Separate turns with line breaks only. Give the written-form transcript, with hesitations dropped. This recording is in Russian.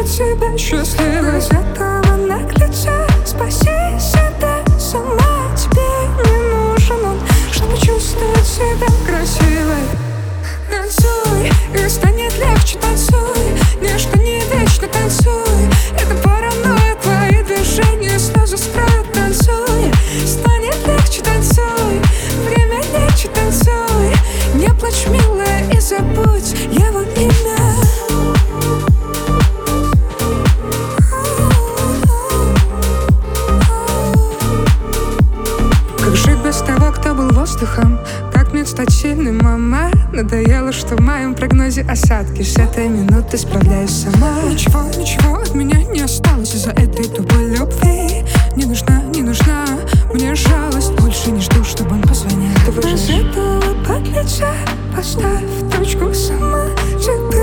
от тебя счастливой. Из этого наглеца спаси себя сама. Тебе не нужен он, чтобы чувствовать себя красивой. Танцуй, и станет легче, танцуй. Ничто не вечно, танцуй. Это паранойя, твои движения слезы скроют. Танцуй, станет легче, танцуй. Время лечит, танцуй. Не плачь, милая, и забудь его имя. Как жить без того, кто был воздухом? Как мне стать сильной, мама? Надоело, что в моем прогнозе осадки. С этой минуты справляюсь сама. Ничего от меня не осталось из-за этой тупой любви. Не нужна мне жалость. Больше не жду, чтобы он позвонил. Ты выживешь. Из этого подлеца поставь точку сама.